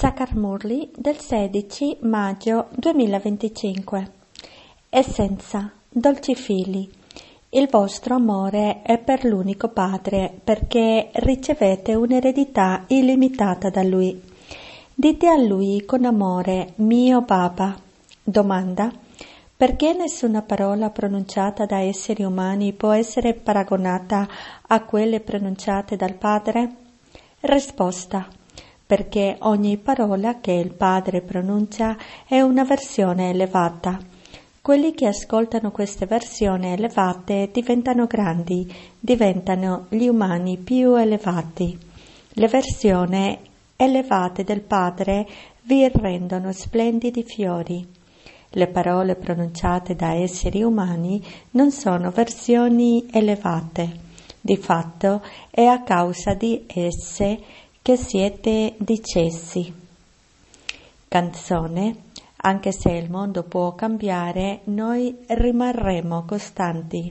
Sakar Murli del 16 maggio 2025. Essenza, dolci figli, il vostro amore è per l'unico Padre perché ricevete un'eredità illimitata da Lui. Dite a Lui con amore, mio Baba. Domanda, perché nessuna parola pronunciata da esseri umani può essere paragonata a quelle pronunciate dal Padre? Risposta, perché ogni parola che il Padre pronuncia è una versione elevata. Quelli che ascoltano queste versioni elevate diventano grandi, diventano gli umani più elevati. Le versioni elevate del Padre vi rendono splendidi fiori. Le parole pronunciate da esseri umani non sono versioni elevate. Di fatto è a causa di esse che siete discesi. Canzone, anche se il mondo può cambiare, noi rimarremo costanti.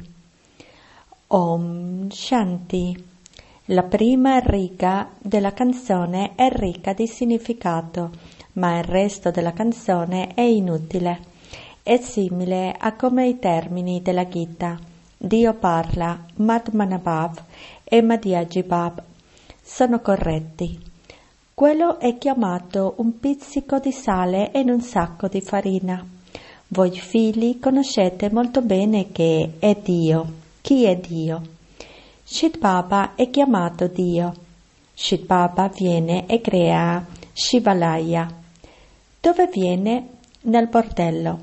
Om Shanti. La prima riga della canzone è ricca di significato, ma il resto della canzone è inutile. È simile a come i termini della Gita. Dio parla, Madmanabhav e Madhyajibhav sono corretti. Quello è chiamato un pizzico di sale in un sacco di farina. Voi figli conoscete molto bene che è Dio. Chi è Dio? Shit Baba è chiamato Dio. Shit Baba viene e crea Shivalaya. Dove viene? Nel bordello.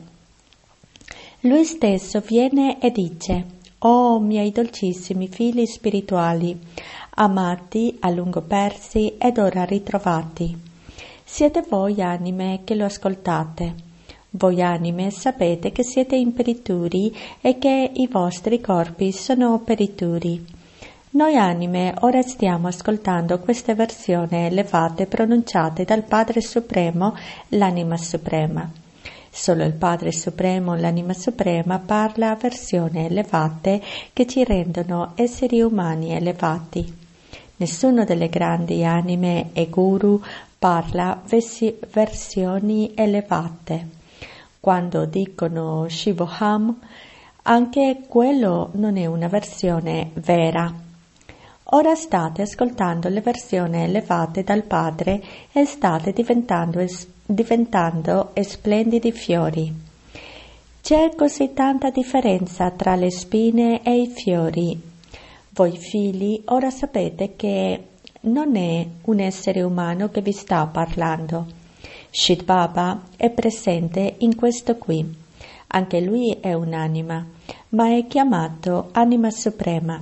Lui stesso viene e dice: «Oh, miei dolcissimi figli spirituali, amati, a lungo persi ed ora ritrovati. Siete voi anime che lo ascoltate. Voi anime sapete che siete imperituri e che i vostri corpi sono perituri. Noi anime ora stiamo ascoltando queste versioni elevate pronunciate dal Padre Supremo, l'Anima Suprema. Solo il Padre Supremo, l'Anima Suprema, parla a versioni elevate che ci rendono esseri umani elevati. Nessuno delle grandi anime e guru parla versioni elevate. Quando dicono Shivoham, anche quello non è una versione vera. Ora state ascoltando le versioni elevate dal Padre e state diventando splendidi fiori. C'è così tanta differenza tra le spine e i fiori. Voi figli ora sapete che non è un essere umano che vi sta parlando. Shit Baba è presente in questo qui. Anche lui è un'anima, ma è chiamato Anima Suprema.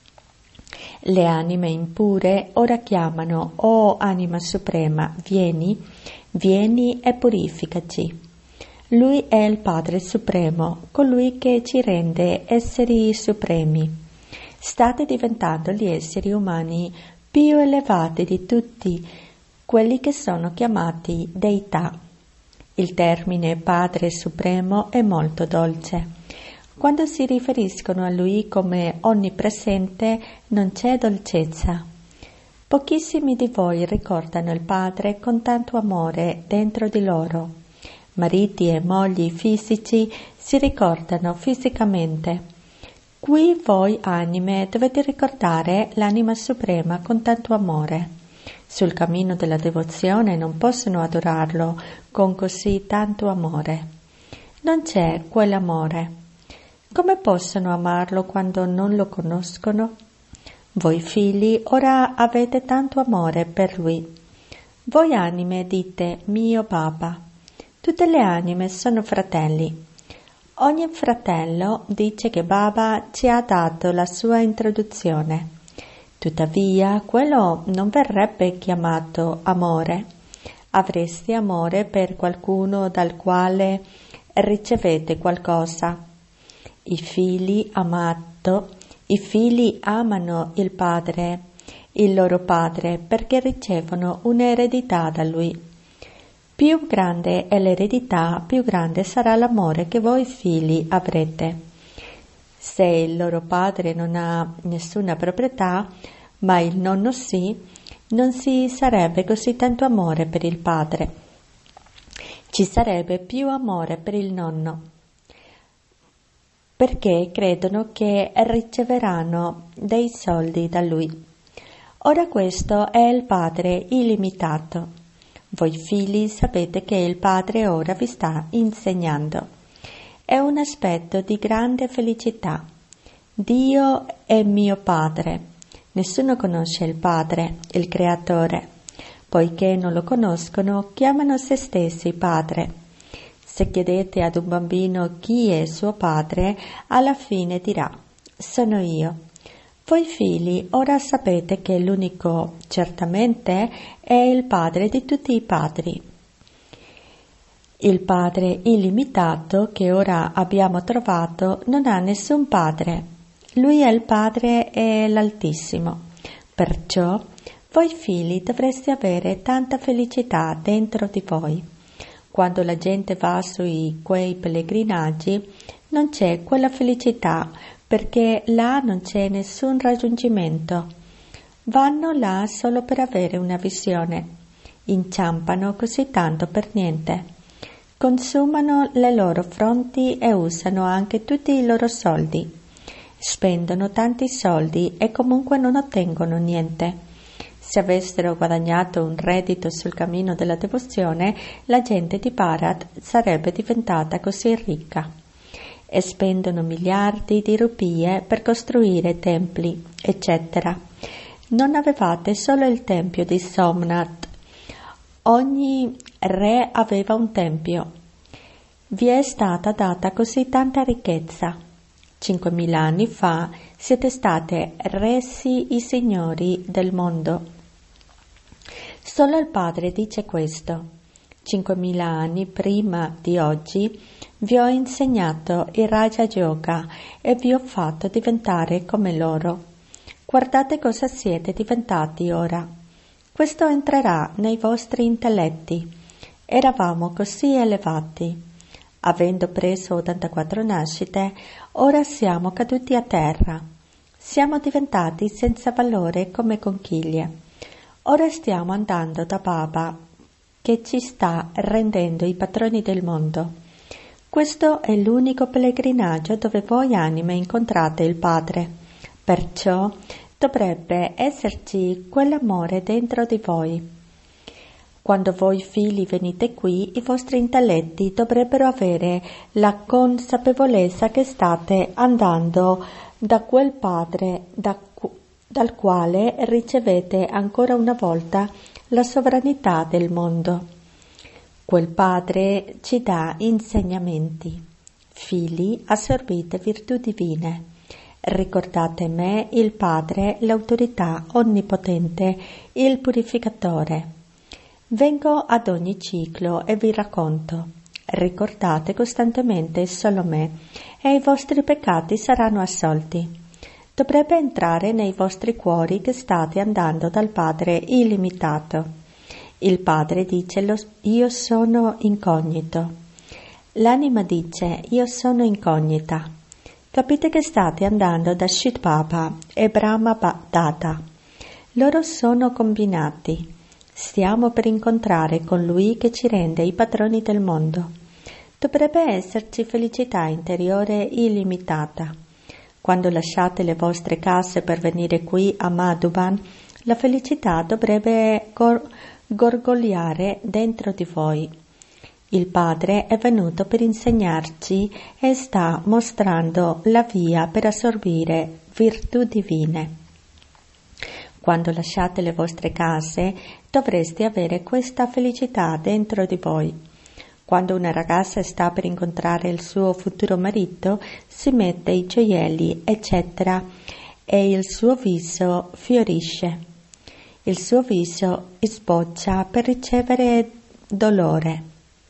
Le anime impure ora chiamano: «Oh Anima Suprema, vieni e purificaci». Lui è il Padre Supremo, colui che ci rende esseri supremi. State diventando gli esseri umani più elevati di tutti quelli che sono chiamati deità. Il termine Padre Supremo è molto dolce. Quando si riferiscono a Lui come onnipresente non c'è dolcezza. Pochissimi di voi ricordano il Padre con tanto amore dentro di loro. Mariti e mogli fisici si ricordano fisicamente. Qui voi anime dovete ricordare l'Anima Suprema con tanto amore. Sul cammino della devozione non possono adorarlo con così tanto amore. Non c'è quell'amore. Come possono amarlo quando non lo conoscono? Voi figli ora avete tanto amore per lui. Voi anime dite mio Baba. Tutte le anime sono fratelli. Ogni fratello dice che Baba ci ha dato la sua introduzione. Tuttavia, quello non verrebbe chiamato amore. Avreste amore per qualcuno dal quale ricevete qualcosa. I figli amano il Padre, il loro Padre, perché ricevono un'eredità da Lui. Più grande è l'eredità, più grande sarà l'amore che voi figli avrete. Se il loro padre non ha nessuna proprietà, ma il nonno sì, non ci sarebbe così tanto amore per il padre. Ci sarebbe più amore per il nonno, perché credono che riceveranno dei soldi da lui. Ora questo è il Padre illimitato. Voi figli sapete che il Padre ora vi sta insegnando. È un aspetto di grande felicità. Dio è mio Padre. Nessuno conosce il Padre, il Creatore. Poiché non lo conoscono, chiamano se stessi Padre. Se chiedete ad un bambino chi è suo padre, alla fine dirà: sono io. Voi figli ora sapete che l'unico certamente è il Padre di tutti i padri. Il Padre illimitato che ora abbiamo trovato non ha nessun padre. Lui è il Padre e l'Altissimo. Perciò voi figli dovreste avere tanta felicità dentro di voi. Quando la gente va su quei pellegrinaggi non c'è quella felicità, perché là non c'è nessun raggiungimento. Vanno là solo per avere una visione. Inciampano così tanto per niente. Consumano le loro fronti e usano anche tutti i loro soldi. Spendono tanti soldi e comunque non ottengono niente. Se avessero guadagnato un reddito sul cammino della devozione, la gente di Bharat sarebbe diventata così ricca. E spendono miliardi di rupie per costruire templi, eccetera. Non avevate solo il tempio di Somnath. Ogni re aveva un tempio. Vi è stata data così tanta ricchezza. 5.000 anni fa siete state resi i signori del mondo. Solo il Padre dice questo. 5.000 anni prima di oggi vi ho insegnato il Raja Yoga e vi ho fatto diventare come loro. Guardate cosa siete diventati ora. Questo entrerà nei vostri intelletti. Eravamo così elevati. Avendo preso 84 nascite, ora siamo caduti a terra. Siamo diventati senza valore come conchiglie. Ora stiamo andando da Baba, che ci sta rendendo i padroni del mondo. Questo è l'unico pellegrinaggio dove voi anime incontrate il Padre. Perciò dovrebbe esserci quell'amore dentro di voi. Quando voi figli venite qui, i vostri intelletti dovrebbero avere la consapevolezza che state andando da quel Padre dal quale ricevete ancora una volta la sovranità del mondo. Quel Padre ci dà insegnamenti. Figli, assorbite virtù divine. Ricordate me, il Padre, l'autorità onnipotente, il purificatore. Vengo ad ogni ciclo e vi racconto. Ricordate costantemente solo me e i vostri peccati saranno assolti. Dovrebbe entrare nei vostri cuori che state andando dal Padre illimitato. Il Padre dice: io sono incognito. L'anima dice: io sono incognita. Capite che state andando da Shri Baba e Brahma Data. Loro sono combinati. Stiamo per incontrare con Lui che ci rende i padroni del mondo. Dovrebbe esserci felicità interiore illimitata. Quando lasciate le vostre case per venire qui a Madhuban, la felicità dovrebbe gorgogliare dentro di voi. Il Padre è venuto per insegnarci e sta mostrando la via per assorbire virtù divine. Quando lasciate le vostre case, dovreste avere questa felicità dentro di voi. Quando una ragazza sta per incontrare il suo futuro marito, si mette i gioielli, eccetera, e il suo viso fiorisce. Il suo viso sboccia per ricevere dolore.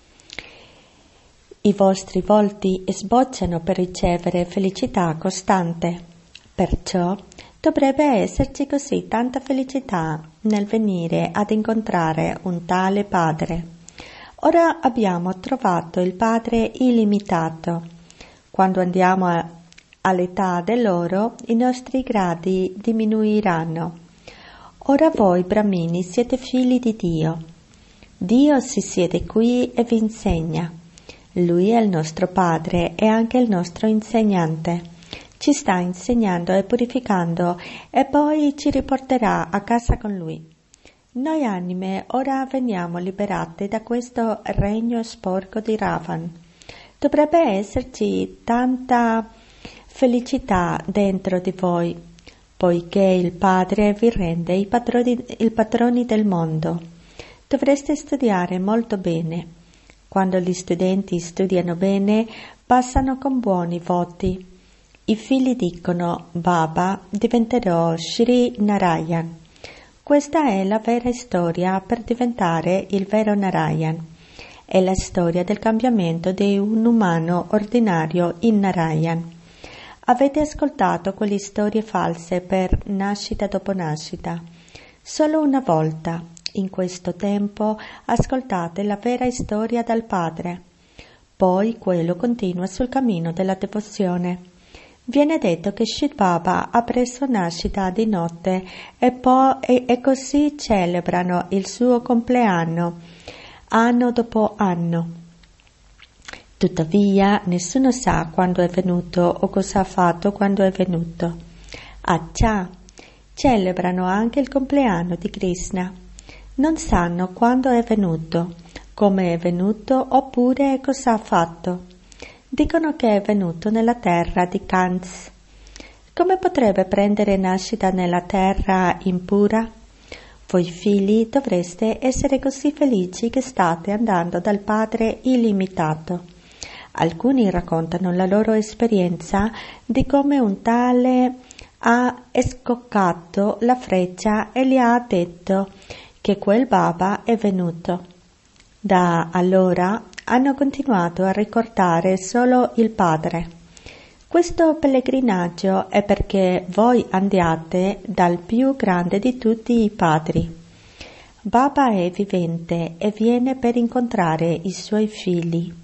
I vostri volti sbocciano per ricevere felicità costante. Perciò dovrebbe esserci così tanta felicità nel venire ad incontrare un tale Padre. Ora abbiamo trovato il Padre illimitato. Quando andiamo all'età dell'oro, i nostri gradi diminuiranno. Ora voi, Brahmini, siete figli di Dio. Dio si siede qui e vi insegna. Lui è il nostro Padre e anche il nostro insegnante. Ci sta insegnando e purificando e poi ci riporterà a casa con Lui. Noi anime ora veniamo liberate da questo regno sporco di Ravan. Dovrebbe esserci tanta felicità dentro di voi, poiché il Padre vi rende i patroni del mondo. Dovreste studiare molto bene. Quando gli studenti studiano bene, passano con buoni voti. I figli dicono: Baba, diventerò Sri Narayan. Questa è la vera storia per diventare il vero Narayan. È la storia del cambiamento di un umano ordinario in Narayan. Avete ascoltato quelle storie false per nascita dopo nascita. Solo una volta, in questo tempo, ascoltate la vera storia dal Padre. Poi quello continua sul cammino della devozione. Viene detto che Shri Baba ha preso nascita di notte e così celebrano il suo compleanno, anno dopo anno. Tuttavia, nessuno sa quando è venuto o cosa ha fatto quando è venuto. Accia, celebrano anche il compleanno di Krishna. Non sanno quando è venuto, come è venuto oppure cosa ha fatto. Dicono che è venuto nella terra di Kans. Come potrebbe prendere nascita nella terra impura? Voi figli dovreste essere così felici che state andando dal Padre illimitato. Alcuni raccontano la loro esperienza di come un tale ha scoccato la freccia e gli ha detto che quel Baba è venuto. Da allora hanno continuato a ricordare solo il Padre. Questo pellegrinaggio è perché voi andiate dal più grande di tutti i padri. Baba è vivente e viene per incontrare i suoi figli.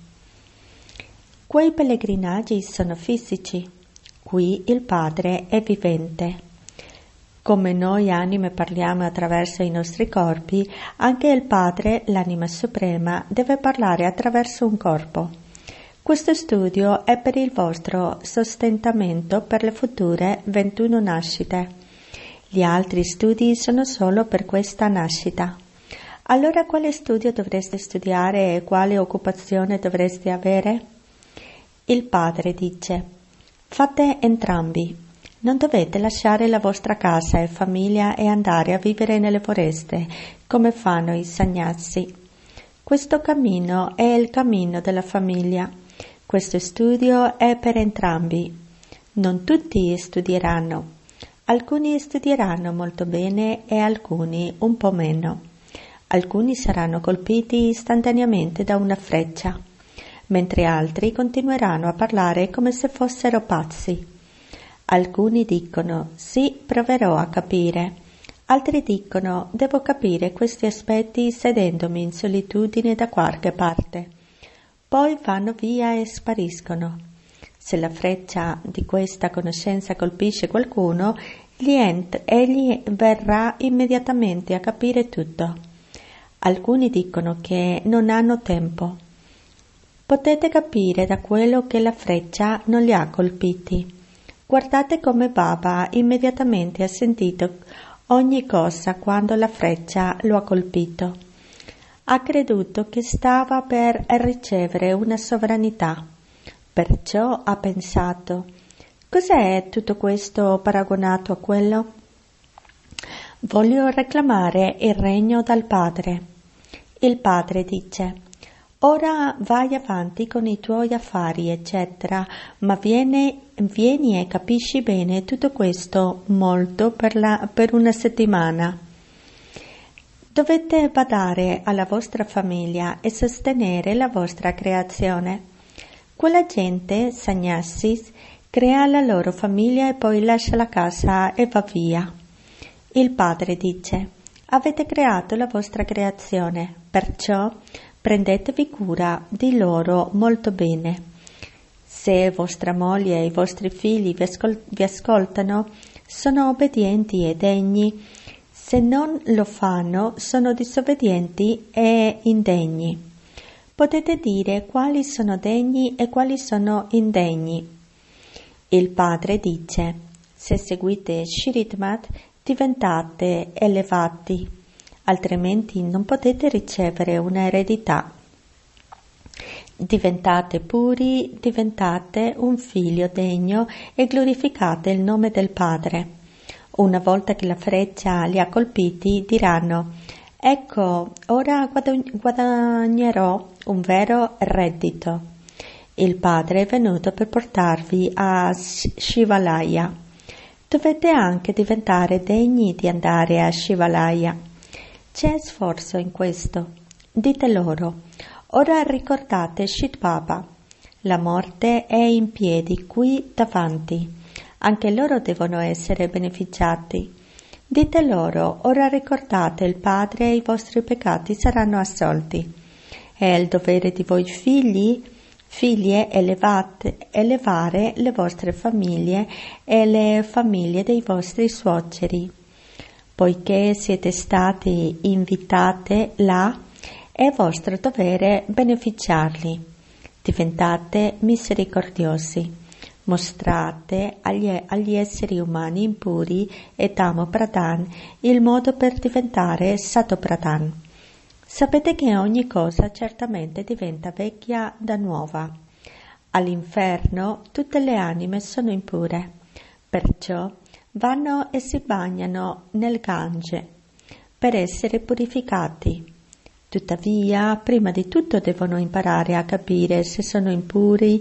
Quei pellegrinaggi sono fisici. Qui il Padre è vivente. Come noi anime parliamo attraverso i nostri corpi, anche il Padre, l'anima suprema, deve parlare attraverso un corpo. Questo studio è per il vostro sostentamento per le future 21 nascite. Gli altri studi sono solo per questa nascita. Allora quale studio dovreste studiare e quale occupazione dovreste avere? Il Padre dice: fate entrambi. Non dovete lasciare la vostra casa e famiglia e andare a vivere nelle foreste, come fanno i sannyasi. Questo cammino è il cammino della famiglia. Questo studio è per entrambi. Non tutti studieranno. Alcuni studieranno molto bene e alcuni un po' meno. Alcuni saranno colpiti istantaneamente da una freccia, mentre altri continueranno a parlare come se fossero pazzi. Alcuni dicono: sì, proverò a capire. Altri dicono: devo capire questi aspetti sedendomi in solitudine da qualche parte. Poi vanno via e spariscono. Se la freccia di questa conoscenza colpisce qualcuno, egli verrà immediatamente a capire tutto. Alcuni dicono che non hanno tempo. Potete capire da quello che la freccia non li ha colpiti. Guardate come Baba immediatamente ha sentito ogni cosa quando la freccia lo ha colpito. Ha creduto che stava per ricevere una sovranità. Perciò ha pensato: cos'è tutto questo paragonato a quello? Voglio reclamare il regno dal Padre. Il Padre dice: ora vai avanti con i tuoi affari, eccetera, ma vieni e capisci bene tutto questo molto per una settimana. Dovete badare alla vostra famiglia e sostenere la vostra creazione. Quella gente, sannyasis, crea la loro famiglia e poi lascia la casa e va via. Il Padre dice: avete creato la vostra creazione, perciò prendetevi cura di loro molto bene. Se vostra moglie e i vostri figli vi ascoltano, sono obbedienti e degni, Se non lo fanno, sono disobbedienti e indegni. Potete dire quali sono degni e quali sono indegni. Il padre dice: se seguite Shrimat diventate elevati, altrimenti non potete ricevere un'eredità. Diventate puri, diventate un figlio degno e glorificate il nome del Padre. Una volta che la freccia li ha colpiti, diranno: ecco, ora guadagnerò un vero reddito. Il Padre è venuto per portarvi a Shivalaya. Dovete anche diventare degni di andare a Shivalaya. C'è sforzo in questo. Dite loro: ora ricordate Shit Baba. La morte è in piedi qui davanti. Anche loro devono essere beneficiati. Dite loro: ora ricordate il Padre e i vostri peccati saranno assolti. È il dovere di voi figlie elevare le vostre famiglie e le famiglie dei vostri suoceri. Poiché siete stati invitate là, è vostro dovere beneficiarli. Diventate misericordiosi. Mostrate agli esseri umani impuri e Tamo Pradhan il modo per diventare Sato Pradhan. Sapete che ogni cosa certamente diventa vecchia da nuova. All'inferno tutte le anime sono impure, perciò vanno e si bagnano nel Gange per essere purificati. Tuttavia, prima di tutto devono imparare a capire se sono impuri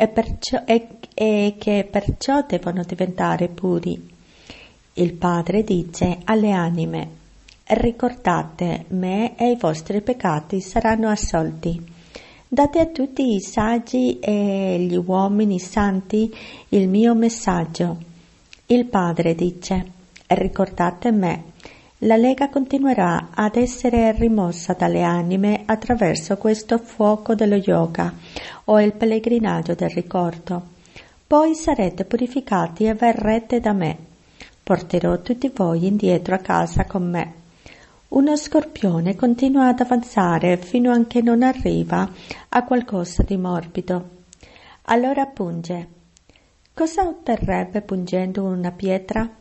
e che perciò devono diventare puri. Il Padre dice alle anime: ricordate me e i vostri peccati saranno assolti. Date a tutti i saggi e gli uomini santi il mio messaggio. Il Padre dice: ricordate me. La lega continuerà ad essere rimossa dalle anime attraverso questo fuoco dello yoga o il pellegrinaggio del ricordo. Poi sarete purificati e verrete da me. Porterò tutti voi indietro a casa con me. Uno scorpione continua ad avanzare fino a che non arriva a qualcosa di morbido. Allora punge. Cosa otterrebbe pungendo una pietra?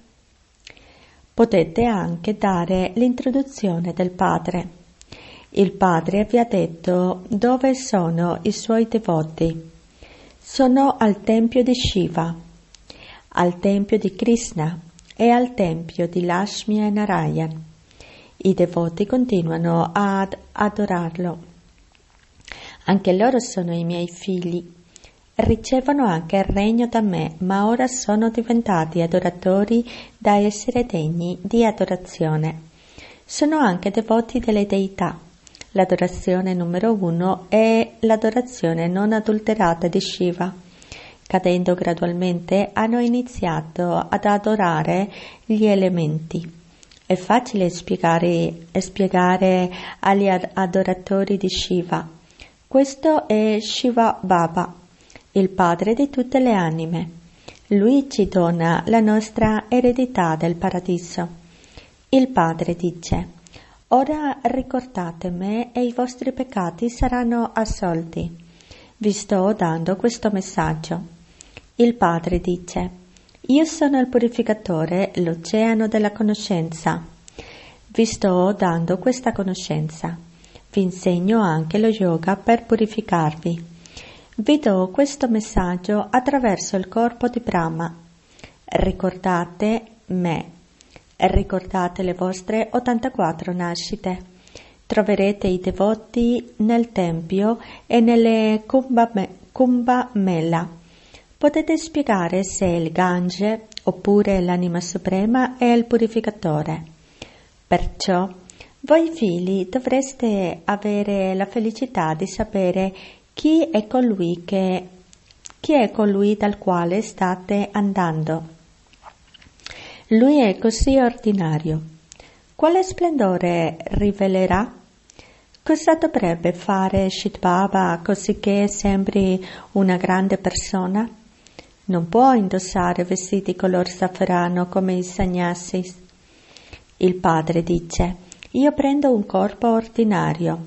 Potete anche dare l'introduzione del Padre. Il Padre vi ha detto dove sono i suoi devoti. Sono al tempio di Shiva, al tempio di Krishna e al tempio di Lakshmi e Narayan. I devoti continuano ad adorarlo. Anche loro sono i miei figli. Ricevono anche il regno da me, ma ora sono diventati adoratori da essere degni di adorazione. Sono anche devoti delle deità. L'adorazione numero 1 è l'adorazione non adulterata di Shiva. Cadendo gradualmente hanno iniziato ad adorare gli elementi. È facile spiegare agli adoratori di Shiva. Questo è Shiva Baba, il Padre di tutte le anime. Lui ci dona la nostra eredità del paradiso. Il Padre dice: ora ricordate me e i vostri peccati saranno assolti. Vi sto dando questo messaggio. Il Padre dice: io sono il purificatore, l'oceano della conoscenza. Vi sto dando questa conoscenza. Vi insegno anche lo yoga per purificarvi. Vi do questo messaggio attraverso il corpo di Brahma. Ricordate me. Ricordate le vostre 84 nascite. Troverete i devoti nel tempio e nelle Kumbha Mela. Potete spiegare se il Gange oppure l'anima suprema è il purificatore. Perciò voi figli dovreste avere la felicità di sapere chi è colui dal quale state andando. Lui è così ordinario. Quale splendore rivelerà? Cosa dovrebbe fare Shit Baba così che sembri una grande persona? Non può indossare vestiti color zafferano come i sannyasis. Il padre dice: io prendo un corpo ordinario.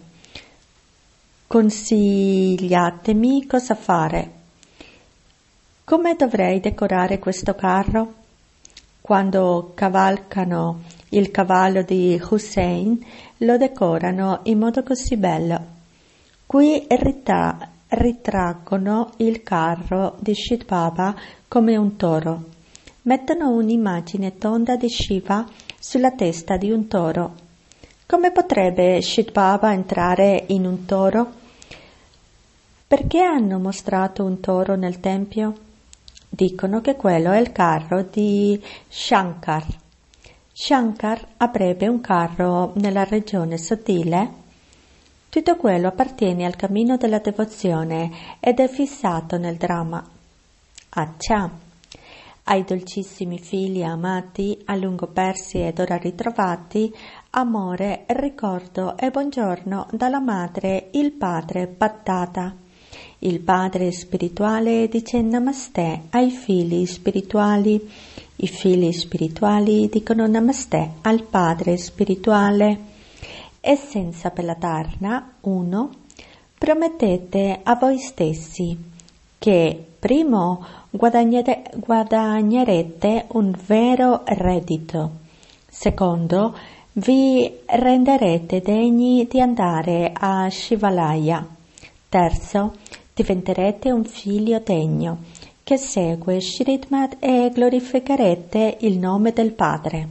Consigliatemi cosa fare. Come dovrei decorare questo carro? Quando cavalcano il cavallo di Hussein, lo decorano in modo così bello. Qui ritraggono il carro di Shit Baba come un toro. Mettono un'immagine tonda di Shiva sulla testa di un toro. Come potrebbe Shit Baba entrare in un toro? Perché hanno mostrato un toro nel tempio? Dicono che quello è il carro di Shankar. Shankar avrebbe un carro nella regione sottile? Tutto quello appartiene al cammino della devozione ed è fissato nel dramma. Accia! Ai dolcissimi figli amati, a lungo persi ed ora ritrovati, amore, ricordo e buongiorno dalla madre, il padre Pattata. Il padre spirituale dice Namaste ai figli spirituali. I figli spirituali dicono Namaste al padre spirituale. Essenza per la Dharna 1. Promettete a voi stessi che primo guadagnerete un vero reddito. Secondo, vi renderete degni di andare a Shivalaya. Terzo, diventerete un figlio degno che segue Shridmad e glorificherete il nome del Padre.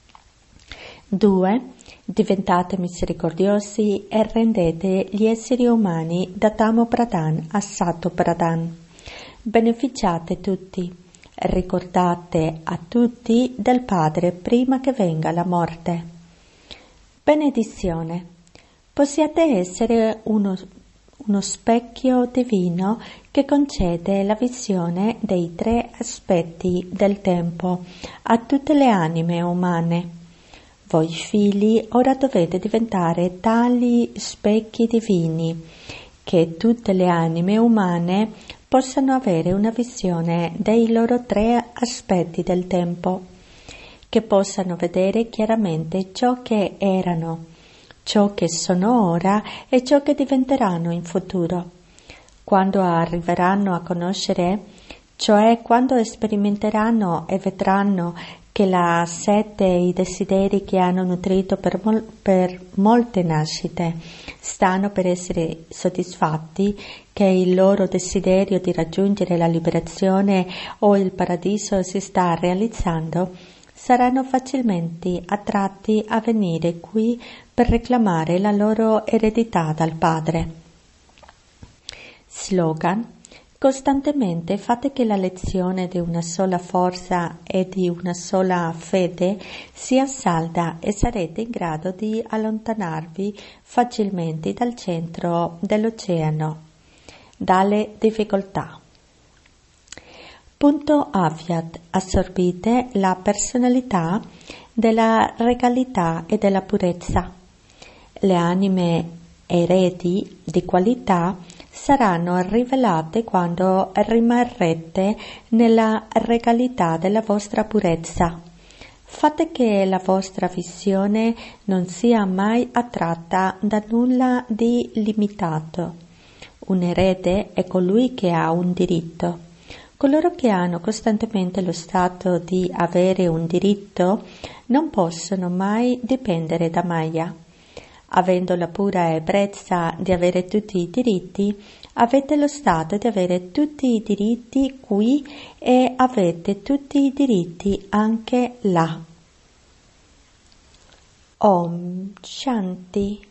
2. Diventate misericordiosi e rendete gli esseri umani da Tamo Pradhan a Sato Pradhan. Beneficiate tutti. Ricordate a tutti del Padre prima che venga la morte. Benedizione. Possiate essere uno specchio divino che concede la visione dei 3 aspetti del tempo a tutte le anime umane. Voi figli ora dovete diventare tali specchi divini che tutte le anime umane possano avere una visione dei loro 3 aspetti del tempo, che possano vedere chiaramente ciò che erano, ciò che sono ora e ciò che diventeranno in futuro. Quando arriveranno a conoscere, cioè quando sperimenteranno e vedranno che la sete e i desideri che hanno nutrito per molte nascite stanno per essere soddisfatti, che il loro desiderio di raggiungere la liberazione o il paradiso si sta realizzando, saranno facilmente attratti a venire qui per reclamare la loro eredità dal Padre. Slogan: costantemente fate che la lezione di una sola forza e di una sola fede sia salda e sarete in grado di allontanarvi facilmente dal centro dell'oceano, dalle difficoltà. Punto Avyad: assorbite la personalità della regalità e della purezza. Le anime eredi di qualità saranno rivelate quando rimarrete nella regalità della vostra purezza. Fate che la vostra visione non sia mai attratta da nulla di limitato. Un erede è colui che ha un diritto. Coloro che hanno costantemente lo stato di avere un diritto non possono mai dipendere da Maya. Avendo la pura ebbrezza di avere tutti i diritti, avete lo stato di avere tutti i diritti qui e avete tutti i diritti anche là. Om Shanti.